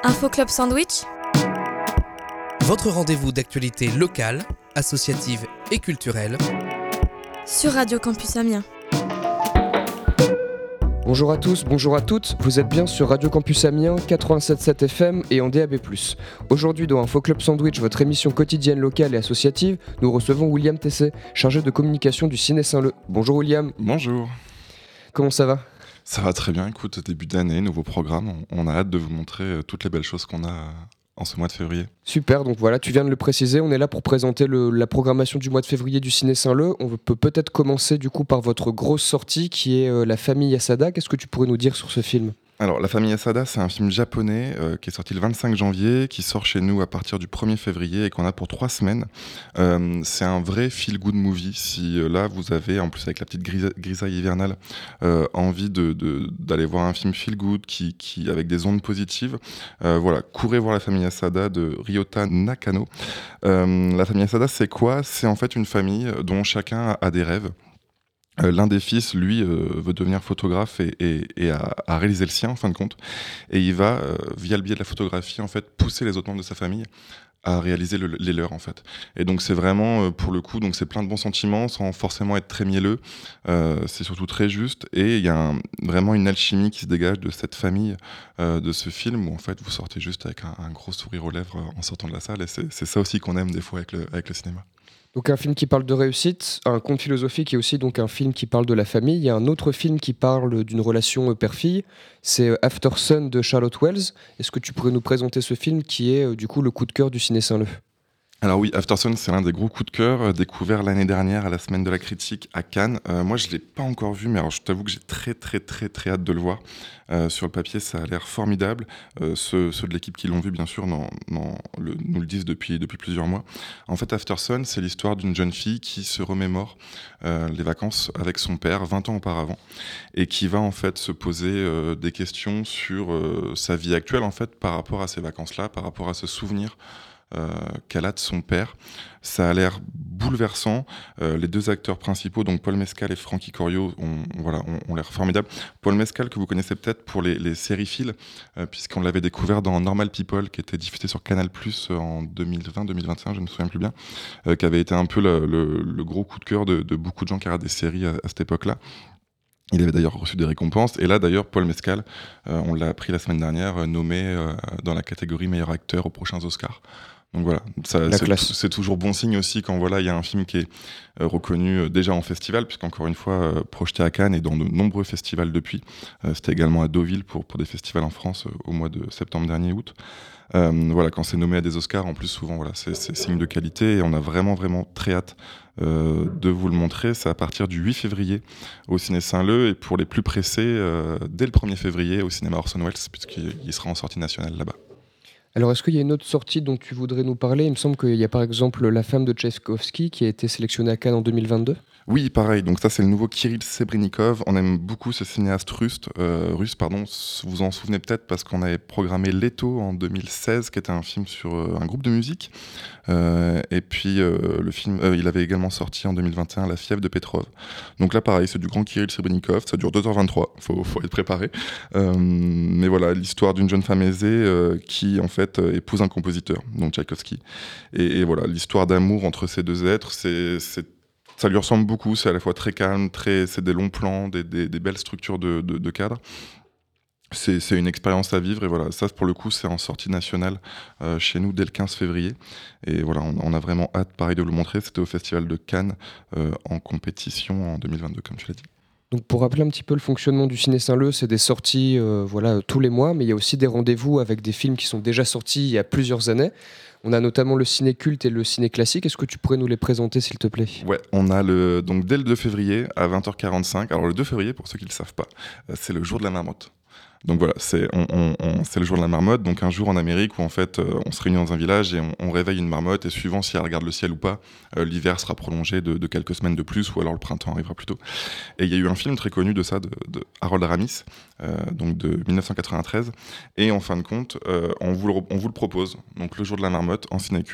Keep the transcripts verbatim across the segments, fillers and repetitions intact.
Info Club Sandwich, votre rendez-vous d'actualité locale, associative et culturelle sur Radio Campus Amiens. Bonjour à tous, bonjour à toutes, vous êtes bien sur Radio Campus Amiens, quatre-vingt-sept virgule sept F M et en D A B plus. Aujourd'hui dans Info Club Sandwich, votre émission quotidienne locale et associative, nous recevons William Tesset, chargé de communication du Ciné Saint-Leu. Bonjour William. Bonjour. Comment ça va ? Ça va très bien, écoute, début d'année, nouveau programme, on, on a hâte de vous montrer toutes les belles choses qu'on a en ce mois de février. Super, donc voilà, tu viens de le préciser, on est là pour présenter le, la programmation du mois de février du Ciné Saint-Leu. On peut peut-être commencer du coup par votre grosse sortie qui est euh, La Famille Yasada. Qu'est-ce que tu pourrais nous dire sur ce film ? Alors, La Famille Yasada, c'est un film japonais euh, qui est sorti le vingt-cinq janvier, qui sort chez nous à partir du premier février et qu'on a pour trois semaines. Euh, c'est un vrai feel-good movie. Si euh, là, vous avez, en plus avec la petite grisa- grisaille hivernale, euh, envie de, de, d'aller voir un film feel-good qui, qui, avec des ondes positives, euh, voilà, courez voir La Famille Yasada de Ryota Nakano. Euh, La Famille Yasada, c'est quoi ? C'est en fait une famille dont chacun a, a des rêves. Euh, l'un des fils, lui, euh, veut devenir photographe et, et, et a, a réalisé le sien, en fin de compte. Et il va, euh, via le biais de la photographie, en fait, pousser les autres membres de sa famille à réaliser le, les leurs, en fait. Et donc, c'est vraiment, euh, pour le coup, donc c'est plein de bons sentiments, sans forcément être très mielleux. Euh, c'est surtout très juste. Et il y a un, vraiment une alchimie qui se dégage de cette famille, euh, de ce film, où, en fait, vous sortez juste avec un, un gros sourire aux lèvres en sortant de la salle. Et c'est, c'est ça aussi qu'on aime, des fois, avec le, avec le cinéma. Donc un film qui parle de réussite, un conte philosophique et aussi donc un film qui parle de la famille. Il y a un autre film qui parle d'une relation père-fille, c'est After Sun de Charlotte Wells. Est-ce que tu pourrais nous présenter ce film qui est du coup le coup de cœur du Ciné Saint-Leu ? Alors oui, After Sun, c'est l'un des gros coups de cœur, euh, découvert l'année dernière à la Semaine de la Critique à Cannes. Euh, moi, je ne l'ai pas encore vu, mais alors, je t'avoue que j'ai très très très très hâte de le voir. Euh, sur le papier, ça a l'air formidable. Euh, ceux, ceux de l'équipe qui l'ont vu, bien sûr, n'en, n'en, le, nous le disent depuis, depuis plusieurs mois. En fait, After Sun, c'est l'histoire d'une jeune fille qui se remémore euh, les vacances avec son père, vingt ans auparavant, et qui va en fait se poser euh, des questions sur euh, sa vie actuelle, en fait, par rapport à ces vacances-là, par rapport à ce souvenir Euh, qu'elle a de son père. Ça a l'air bouleversant. Euh, les deux acteurs principaux, donc Paul Mescal et Frankie Corio, ont, voilà, ont, ont l'air formidables. Paul Mescal, que vous connaissez peut-être pour les, les séries Phil, euh, puisqu'on l'avait découvert dans Normal People, qui était diffusé sur Canal plus, en deux mille vingt deux mille vingt et un, je ne me souviens plus bien, euh, qui avait été un peu le, le, le gros coup de cœur de, de beaucoup de gens qui regardent des séries à, à cette époque-là. Il avait d'ailleurs reçu des récompenses. Et là, d'ailleurs, Paul Mescal, euh, on l'a appris la semaine dernière, euh, nommé euh, dans la catégorie meilleur acteur aux prochains Oscars. Donc voilà, ça, c'est, c'est toujours bon signe aussi quand voilà, il y a un film qui est euh, reconnu euh, déjà en festival, puisqu'encore une fois, euh, projeté à Cannes et dans de nombreux festivals depuis. Euh, c'était également à Deauville pour, pour des festivals en France euh, au mois de septembre dernier, août. Euh, voilà, quand c'est nommé à des Oscars, en plus, souvent, voilà, c'est, c'est signe de qualité et on a vraiment, vraiment très hâte euh, de vous le montrer. C'est à partir du huit février au Ciné Saint-Leu et pour les plus pressés, euh, dès le premier février au cinéma Orson Welles, puisqu'il sera en sortie nationale là-bas. Alors, est-ce qu'il y a une autre sortie dont tu voudrais nous parler ? Il me semble qu'il y a par exemple La Femme de Tchaïkovski qui a été sélectionnée à Cannes en deux mille vingt-deux. Oui, pareil. Donc ça, c'est le nouveau Kirill Sebrennikov. On aime beaucoup ce cinéaste russe. Euh, russe, pardon. Vous vous en souvenez peut-être parce qu'on avait programmé Leto en deux mille seize, qui était un film sur euh, un groupe de musique. Euh, et puis euh, le film, euh, il avait également sorti en deux mille vingt et un La Fièvre de Petrov. Donc là, pareil, c'est du grand Kirill Sebrennikov. Ça dure deux heures vingt-trois. Faut, faut être préparé. Euh, mais voilà, l'histoire d'une jeune femme aisée euh, qui en fait euh, épouse un compositeur, donc Tchaïkovski. Et, et voilà, l'histoire d'amour entre ces deux êtres, c'est, c'est ça lui ressemble beaucoup, c'est à la fois très calme, très, c'est des longs plans, des, des, des belles structures de, de, de cadre. C'est, c'est une expérience à vivre et voilà, ça pour le coup c'est en sortie nationale euh, chez nous dès le quinze février. Et voilà, on, on a vraiment hâte pareil de vous le montrer, c'était au Festival de Cannes euh, en compétition en deux mille vingt-deux comme tu l'as dit. Donc pour rappeler un petit peu le fonctionnement du Ciné Saint-Leu, c'est des sorties euh, voilà, tous les mois, mais il y a aussi des rendez-vous avec des films qui sont déjà sortis il y a plusieurs années. On a notamment le ciné culte et le ciné classique. Est-ce que tu pourrais nous les présenter, s'il te plaît ? Ouais, on a le donc dès le deux février à vingt heures quarante-cinq. Alors le deux février, pour ceux qui ne le savent pas, c'est le jour de la marmotte. Donc voilà, c'est, on, on, on, c'est le jour de la marmotte, donc un jour en Amérique où en fait euh, on se réunit dans un village et on, on réveille une marmotte et suivant si elle regarde le ciel ou pas, euh, l'hiver sera prolongé de, de quelques semaines de plus ou alors le printemps arrivera plus tôt. Et il y a eu un film très connu de ça, de, de Harold Ramis, euh, donc de dix-neuf cent quatre-vingt-treize, et en fin de compte, euh, on, vous le, on vous le propose, donc le jour de la marmotte en ciné culte.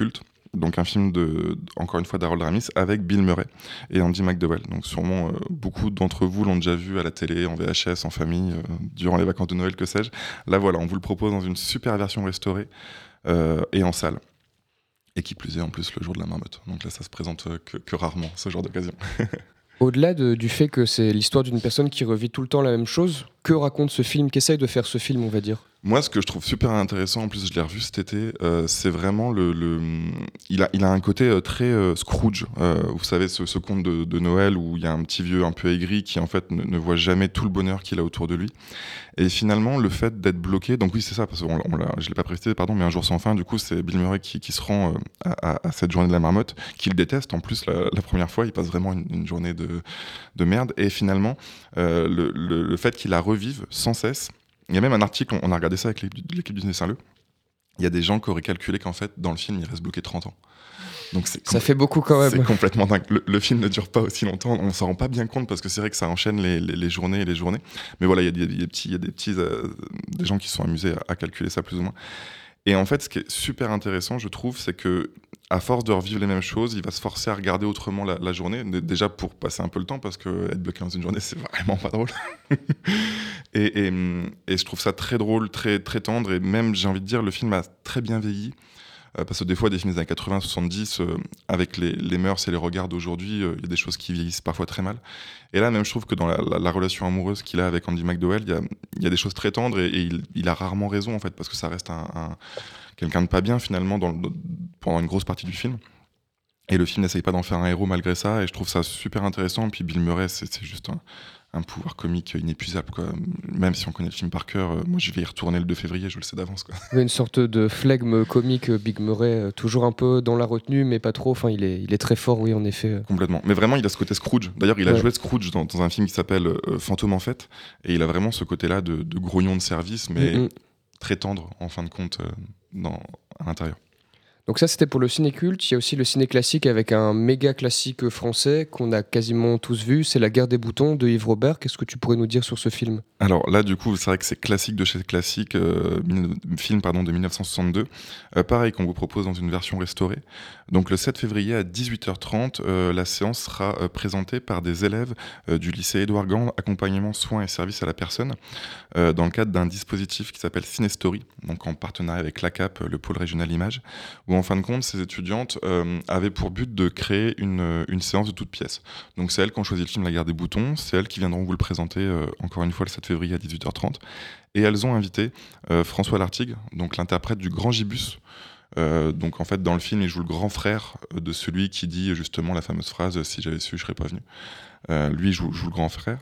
donc un film de, encore une fois, d'Harold Ramis avec Bill Murray et Andy McDowell. Donc sûrement euh, beaucoup d'entre vous l'ont déjà vu à la télé, en V H S, en famille, euh, durant les vacances de Noël, que sais-je. Là voilà, on vous le propose dans une super version restaurée euh, et en salle. Et qui plus est en plus le jour de la marmotte. Donc là ça se présente euh, que, que rarement, ce genre d'occasion. Au-delà de- du fait que c'est l'histoire d'une personne qui revit tout le temps la même chose, que raconte ce film? Qu'essaye de faire ce film, on va dire? Moi, ce que je trouve super intéressant, en plus je l'ai revu cet été, euh, c'est vraiment le, le... Il, a, il a un côté euh, très euh, Scrooge. Euh, vous savez, ce, ce conte de, de Noël où il y a un petit vieux un peu aigri qui en fait ne, ne voit jamais tout le bonheur qu'il a autour de lui. Et finalement, le fait d'être bloqué, donc oui c'est ça, parce que on, on l'a, je ne l'ai pas précisé, pardon, mais Un jour sans fin, du coup c'est Bill Murray qui, qui se rend euh, à, à, à cette journée de la marmotte, qu'il déteste en plus la, la première fois, il passe vraiment une, une journée de, de merde. Et finalement, euh, le, le, le fait qu'il la revive sans cesse. Il y a même un article, on a regardé ça avec l'équipe du Saint-Leu. Il y a des gens qui auraient calculé qu'en fait, dans le film, il reste bloqué trente ans. Donc c'est Ça fait beaucoup quand même. C'est complètement dingue. Le, le film ne dure pas aussi longtemps. On s'en rend pas bien compte parce que c'est vrai que ça enchaîne les, les, les journées et les journées. Mais voilà, il y a des, il y a des petits, il y a des, petits euh, des gens qui se sont amusés à, à calculer ça plus ou moins. Et en fait, ce qui est super intéressant, je trouve, c'est que à force de revivre les mêmes choses, il va se forcer à regarder autrement la, la journée, déjà pour passer un peu le temps, parce que être bloqué dans une journée, c'est vraiment pas drôle. et, et, et je trouve ça très drôle, très, très tendre, et même, j'ai envie de dire, le film a très bien vieilli. Euh, parce que des fois, des films des années quatre-vingts soixante-dix, euh, avec les, les mœurs et les regards d'aujourd'hui, il euh, y a des choses qui vieillissent parfois très mal. Et là, même, je trouve que dans la, la, la relation amoureuse qu'il a avec Andy McDowell, il y, y a des choses très tendres, et, et il, il a rarement raison, en fait, parce que ça reste un, un, quelqu'un de pas bien, finalement, dans le, pendant une grosse partie du film. Et le film n'essaye pas d'en faire un héros malgré ça, et je trouve ça super intéressant. Et puis Bill Murray, c'est, c'est juste un, un pouvoir comique inépuisable, quoi. Même si on connaît le film par cœur, euh, moi je vais y retourner le deux février, je le sais d'avance, quoi. Une sorte de flegme comique, Big Murray, euh, toujours un peu dans la retenue, mais pas trop. Enfin, il est, il est très fort, oui, en effet. Complètement. Mais vraiment, il a ce côté Scrooge. D'ailleurs, il a Ouais. joué Scrooge dans, dans un film qui s'appelle euh, Fantôme en fête, et il a vraiment ce côté-là de, de grognon de service, mais Mm-mm. très tendre, en fin de compte, euh, dans, à l'intérieur. Donc ça, c'était pour le ciné culte. Il y a aussi le ciné classique avec un méga classique français qu'on a quasiment tous vu. C'est La Guerre des boutons de Yves Robert. Qu'est-ce que tu pourrais nous dire sur ce film? Alors là, du coup, c'est vrai que c'est classique de chez classique, euh, mille- film pardon, de dix-neuf cent soixante-deux. Euh, pareil, qu'on vous propose dans une version restaurée. Donc le sept février à dix-huit heures trente, euh, la séance sera euh, présentée par des élèves euh, du lycée Édouard Gand, accompagnement, soins et services à la personne, euh, dans le cadre d'un dispositif qui s'appelle Cinestory, donc en partenariat avec l'A C A P, le pôle régional image, où en fin de compte, ces étudiantes euh, avaient pour but de créer une, une séance de toutes pièces. Donc c'est elles qui ont choisi le film La Guerre des boutons, c'est elles qui viendront vous le présenter euh, encore une fois le sept février à dix-huit heures trente. Et elles ont invité euh, François Lartigue, donc l'interprète du Grand Gibus. Euh, donc en fait dans le film il joue le grand frère de celui qui dit justement la fameuse phrase « si j'avais su je serais pas venu ». Euh, lui il joue, joue le grand frère.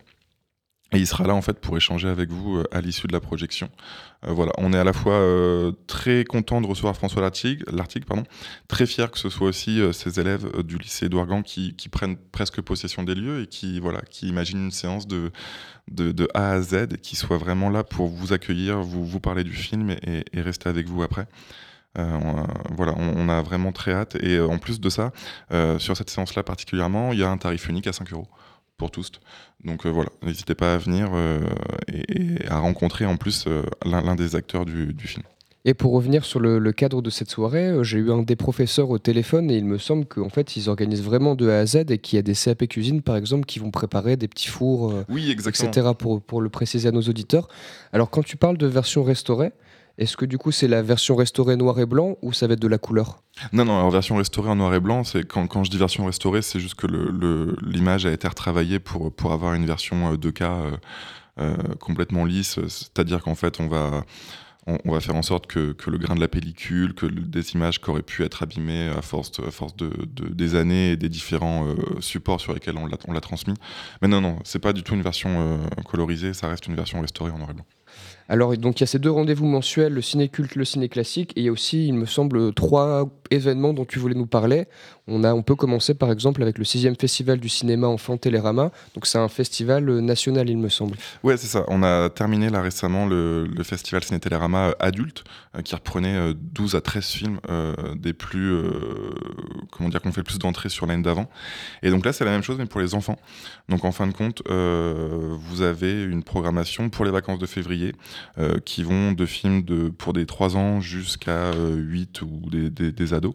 Et il sera là en fait pour échanger avec vous euh, à l'issue de la projection. Euh, voilà, on est à la fois euh, très content de recevoir François Lartigue, Lartigue pardon, très fier que ce soit aussi euh, ces élèves euh, du lycée Édouard Gand qui, qui prennent presque possession des lieux et qui voilà, qui imaginent une séance de, de, de A à Z et qui soient vraiment là pour vous accueillir, vous, vous parler du film et, et, et rester avec vous après. Euh, on, voilà, on, on a vraiment très hâte. Et euh, en plus de ça, euh, sur cette séance-là particulièrement, il y a un tarif unique à cinq euros. Pour tous. Donc euh, voilà, n'hésitez pas à venir euh, et, et à rencontrer en plus euh, l'un, l'un des acteurs du, du film. Et pour revenir sur le, le cadre de cette soirée, euh, j'ai eu un des professeurs au téléphone et il me semble qu'en fait ils organisent vraiment de A à Z et qu'il y a des C A P cuisine par exemple qui vont préparer des petits fours, euh, Oui, exactement. et cetera pour, pour le préciser à nos auditeurs. Alors quand tu parles de version restaurée, est-ce que du coup c'est la version restaurée noir et blanc ou ça va être de la couleur? Non, non, alors version restaurée en noir et blanc, c'est quand, quand je dis version restaurée, c'est juste que le, le, l'image a été retravaillée pour, pour avoir une version deux K euh, euh, complètement lisse, c'est-à-dire qu'en fait on va... On, on va faire en sorte que, que le grain de la pellicule, que le, des images qui auraient pu être abîmées à force, de, à force de, de, des années et des différents euh, supports sur lesquels on l'a, on l'a transmis. Mais non, non, c'est pas du tout une version euh, colorisée, ça reste une version restaurée en noir et blanc. Alors donc il y a ces deux rendez-vous mensuels, le ciné culte, le ciné classique, et il y a aussi, il me semble, trois événements dont tu voulais nous parler. On, a, on peut commencer par exemple avec le sixième festival du cinéma enfant Télérama. Donc c'est un festival national, il me semble. Ouais, c'est ça. On a terminé là récemment le, le festival Ciné Télérama euh, adulte, euh, qui reprenait euh, douze à treize films euh, des plus, euh, comment dire, qu'on fait le plus d'entrées sur l'année d'avant. Et donc là, c'est la même chose, mais pour les enfants. Donc en fin de compte, euh, vous avez une programmation pour les vacances de février février, euh, qui vont de films de, pour des trois ans jusqu'à euh, huit ou des, des, des ados.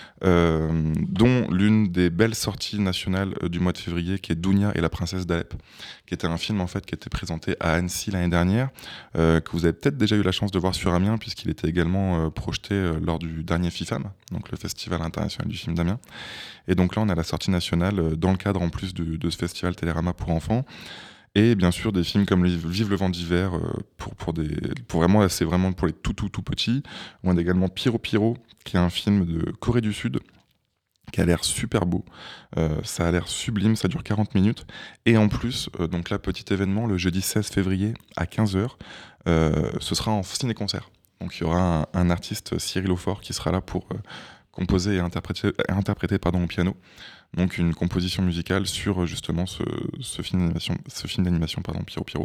Euh, dont l'une des belles sorties nationales euh, du mois de février, qui est Dounia et la princesse d'Alep, qui était un film en fait qui était présenté à Annecy l'année dernière, euh, que vous avez peut-être déjà eu la chance de voir sur Amiens, puisqu'il était également euh, projeté euh, lors du dernier FIFAM, donc le Festival international du film d'Amiens. Et donc là, on a la sortie nationale euh, dans le cadre en plus de, de ce festival Télérama pour enfants. Et bien sûr des films comme Vive le vent d'hiver euh, pour, pour, des, pour vraiment, c'est vraiment pour les tout tout tout petits. On a également Pyro Pyro, qui est un film de Corée du Sud, qui a l'air super beau. Euh, ça a l'air sublime, ça dure quarante minutes. Et en plus, euh, donc là, petit événement, le jeudi seize février à quinze heures, euh, ce sera en ciné-concert. Donc il y aura un, un artiste, Cyril Aufort, qui sera là pour euh, composer et interpréter, interpréter pardon, au piano. Donc une composition musicale sur justement ce, ce film d'animation, ce film d'animation pardon, Pyro Pyro.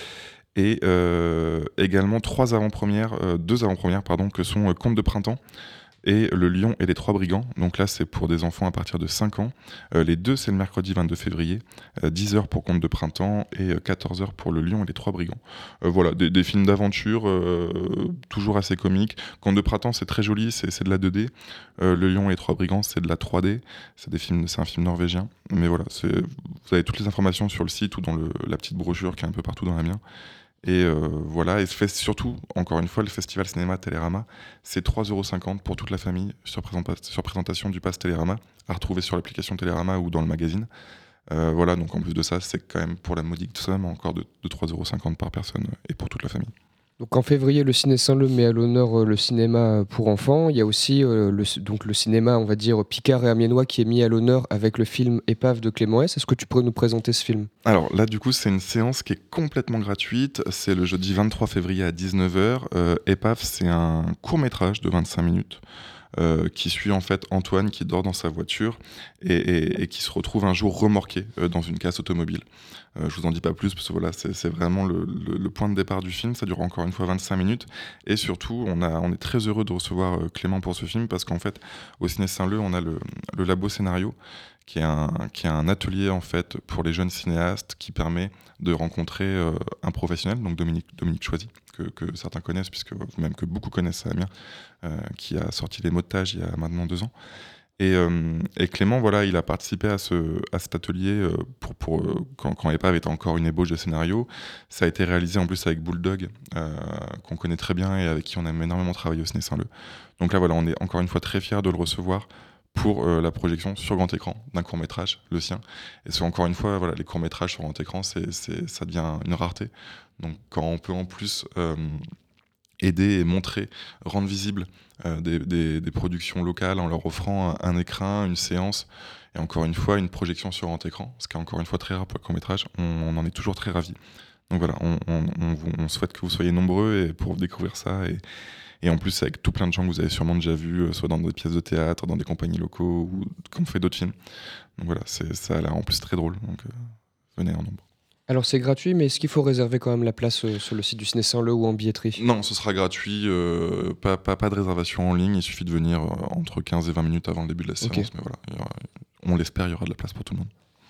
Et euh, également trois avant-premières, euh, deux avant-premières pardon, que sont euh, Contes de printemps et Le Lion et les Trois Brigands. Donc là, c'est pour des enfants à partir de cinq ans. Euh, les deux, c'est le mercredi vingt-deux février, euh, dix heures pour Contes de printemps et euh, quatorze heures pour Le Lion et les Trois Brigands. Euh, voilà, des, des films d'aventure, euh, toujours assez comiques. Contes de printemps, c'est très joli, c'est, c'est de la deux D. Euh, Le Lion et les Trois Brigands, c'est de la trois D. C'est, des films, c'est un film norvégien. Mais voilà, c'est, vous avez toutes les informations sur le site ou dans le, la petite brochure qui est un peu partout dans Amiens. Et euh, voilà, et fait, surtout, encore une fois, le Festival Cinéma Télérama, c'est trois euros cinquante pour toute la famille sur, présenta- sur présentation du pass Télérama, à retrouver sur l'application Télérama ou dans le magazine. Euh, voilà, donc en plus de ça, c'est quand même pour la modique somme encore de, de trois euros cinquante par personne et pour toute la famille. Donc en février, le Ciné Saint-Leu met à l'honneur euh, le cinéma pour enfants. Il y a aussi euh, le, donc le cinéma, on va dire, picard et amiénois qui est mis à l'honneur avec le film Épave de Clément S. Est-ce que tu pourrais nous présenter ce film ? Alors là, du coup, c'est une séance qui est complètement gratuite. C'est le jeudi vingt-trois février à dix-neuf heures. Euh, Épave, c'est un court-métrage de vingt-cinq minutes. Euh, qui suit en fait Antoine qui dort dans sa voiture et, et, et qui se retrouve un jour remorqué euh, dans une casse automobile. Euh, je vous en dis pas plus parce que voilà, c'est, c'est vraiment le, le, le point de départ du film. Ça dure encore une fois vingt-cinq minutes et surtout on, a, on est très heureux de recevoir euh, Clément pour ce film parce qu'en fait au Ciné Saint-Leu on a le, le Labo Scénario qui est, un, qui est un atelier en fait pour les jeunes cinéastes qui permet de rencontrer euh, un professionnel, donc Dominique, Dominique Choisy, que, que certains connaissent, puisque même que beaucoup connaissent à Amiens, euh, qui a sorti Les Motages il y a maintenant deux ans. Et, euh, et Clément, voilà, il a participé à, ce, à cet atelier euh, pour, pour, euh, quand, quand Épave était encore une ébauche de scénario. Ça a été réalisé en plus avec Bulldog, euh, qu'on connaît très bien et avec qui on a énormément travaillé au Ciné Saint-Leu. Donc là, voilà, on est encore une fois très fiers de le recevoir pour euh, la projection sur grand écran d'un court-métrage, le sien. Et c'est encore une fois, voilà, les courts-métrages sur grand écran, c'est, c'est, ça devient une rareté. Donc quand on peut en plus euh, aider et montrer, rendre visible euh, des, des, des productions locales en leur offrant un, un écran, une séance, et encore une fois, une projection sur grand écran, ce qui est encore une fois très rare pour le court-métrage, on, on en est toujours très ravis. Donc voilà, on, on, on, on souhaite que vous soyez nombreux et pour découvrir ça et Et en plus, avec tout plein de gens que vous avez sûrement déjà vus, soit dans des pièces de théâtre, dans des compagnies locaux, ou qu'on fait d'autres films. Donc voilà, c'est, ça a l'air en plus très drôle. Donc euh, venez en nombre. Alors c'est gratuit, mais est-ce qu'il faut réserver quand même la place euh, sur le site du Ciné Saint-Leu ou en billetterie ? Non, ce sera gratuit. Euh, pas, pas, pas de réservation en ligne. Il suffit de venir euh, entre quinze et vingt minutes avant le début de la séance. Okay. Mais voilà, y aura, on l'espère, il y aura de la place pour tout le monde.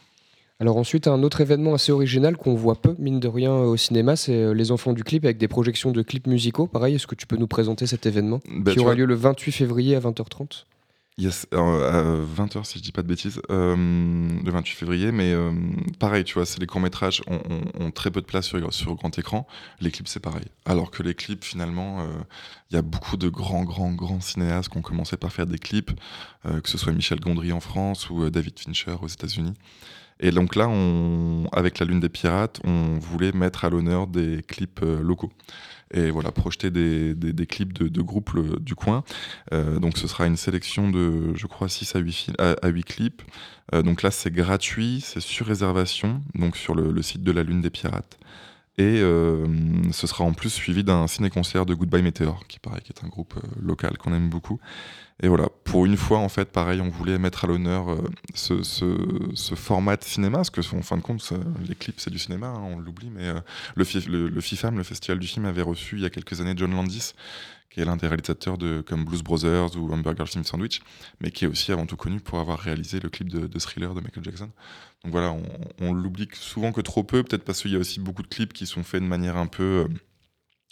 Alors ensuite, un autre événement assez original qu'on voit peu, mine de rien, au cinéma, c'est les Enfants du clip avec des projections de clips musicaux. Pareil, est-ce que tu peux nous présenter cet événement bah, qui aura vois... lieu le vingt-huit février à vingt heures trente ? Yes, euh, à vingt heures si je dis pas de bêtises, euh, le vingt-huit février, mais euh, pareil, tu vois, c'est les courts-métrages ont, ont, ont très peu de place sur, sur grand écran, les clips c'est pareil. Alors que les clips, finalement, il euh, y a beaucoup de grands, grands, grands cinéastes qui ont commencé par faire des clips, euh, que ce soit Michel Gondry en France ou euh, David Fincher aux États-Unis. Et donc là, on, avec La Lune des Pirates, on voulait mettre à l'honneur des clips euh, locaux. Et voilà, projeter des, des, des clips de, de groupes le, du coin. Euh, donc ce sera une sélection de, je crois, six à huit, à, à huit clips. Euh, donc là, c'est gratuit, c'est sur réservation, donc sur le, le site de La Lune des Pirates. Et euh, ce sera en plus suivi d'un ciné-concert de Goodbye Meteor, qui paraît qui est un groupe euh, local qu'on aime beaucoup. Et voilà, pour une fois, en fait, pareil, on voulait mettre à l'honneur euh, ce, ce, ce format de cinéma, parce que, en fin de compte, ça, les clips, c'est du cinéma, hein, on l'oublie, mais euh, le, F I, le, le FIFAM, le Festival du film, avait reçu il y a quelques années John Landis, qui est l'un des réalisateurs de comme Blues Brothers ou Hamburger Film Sandwich, mais qui est aussi avant tout connu pour avoir réalisé le clip de, de Thriller de Michael Jackson. Donc voilà, on, on l'oublie souvent que trop peu, peut-être parce qu'il y a aussi beaucoup de clips qui sont faits de manière un peu... Euh,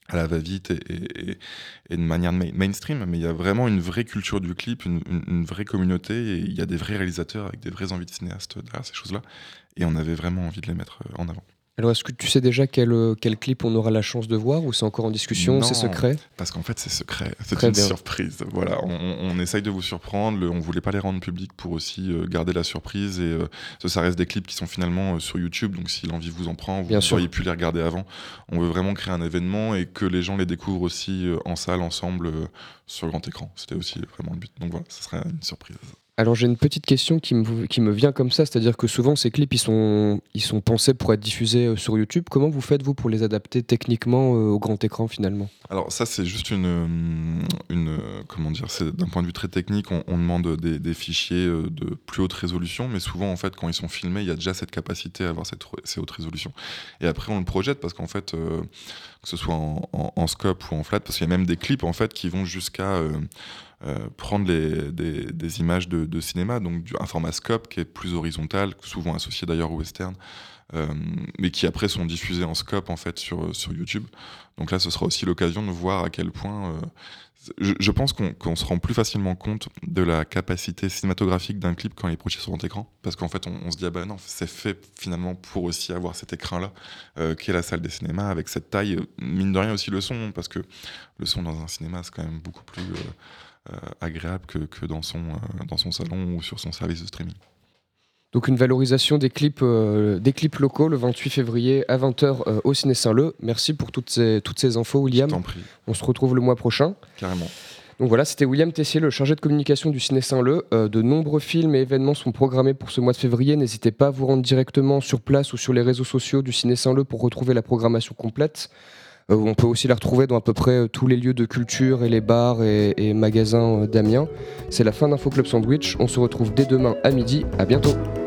à la va-vite et, et, et, et de manière main- mainstream, mais il y a vraiment une vraie culture du clip, une, une, une vraie communauté, et il y a des vrais réalisateurs avec des vraies envies de cinéastes derrière ces choses-là, et on avait vraiment envie de les mettre en avant. Alors, est-ce que tu sais déjà quel, euh, quel clip on aura la chance de voir ou c'est encore en discussion, Non, c'est secret? parce qu'en fait c'est secret, c'est Très une bien. surprise. Voilà, on, on essaye de vous surprendre, le, on voulait pas les rendre publics pour aussi euh, garder la surprise, et euh, ça, ça reste des clips qui sont finalement euh, sur YouTube, donc si l'envie vous en prend, vous Bien sûr. n'auriez pu les regarder avant. On veut vraiment créer un événement et que les gens les découvrent aussi euh, en salle, ensemble, euh, sur grand écran. C'était aussi vraiment le but, donc voilà, ce serait une surprise. Alors j'ai une petite question qui me, qui me vient comme ça, c'est-à-dire que souvent ces clips ils sont, ils sont pensés pour être diffusés euh, sur YouTube. Comment vous faites vous pour les adapter techniquement euh, au grand écran finalement? Alors ça c'est juste une, une comment dire, c'est d'un point de vue très technique, on, on demande des, des fichiers euh, de plus haute résolution, mais souvent en fait quand ils sont filmés, il y a déjà cette capacité à avoir cette, ces hautes résolutions. Et après on le projette parce qu'en fait, euh, que ce soit en, en, en scope ou en flat, parce qu'il y a même des clips en fait qui vont jusqu'à euh, euh, prendre les, des, des images de, de cinéma, donc du, un format scope qui est plus horizontal, souvent associé d'ailleurs au western. Euh, mais qui après sont diffusés en scope en fait sur, sur YouTube. Donc là ce sera aussi l'occasion de voir à quel point euh, je, je pense qu'on, qu'on se rend plus facilement compte de la capacité cinématographique d'un clip quand il est projeté sur grand écran, parce qu'en fait on, on se dit ah bah non, c'est fait finalement pour aussi avoir cet écran là euh, qui est la salle des cinémas avec cette taille, mine de rien aussi le son, parce que le son dans un cinéma c'est quand même beaucoup plus euh, euh, agréable que, que dans, son, euh, dans son salon ou sur son service de streaming. Donc une valorisation des clips, euh, des clips locaux le vingt-huit février à vingt heures euh, au Ciné Saint-Leu. Merci pour toutes ces, toutes ces infos William. Je t'en prie. On se retrouve le mois prochain. Carrément. Donc voilà, c'était William Tessier, le chargé de communication du Ciné Saint-Leu. Euh, de nombreux films et événements sont programmés pour ce mois de février. N'hésitez pas à vous rendre directement sur place ou sur les réseaux sociaux du Ciné Saint-Leu pour retrouver la programmation complète. Euh, on peut aussi la retrouver dans à peu près euh, tous les lieux de culture et les bars et, et magasins euh, d'Amiens. C'est la fin d'Info Club Sandwich. On se retrouve dès demain à midi. À bientôt.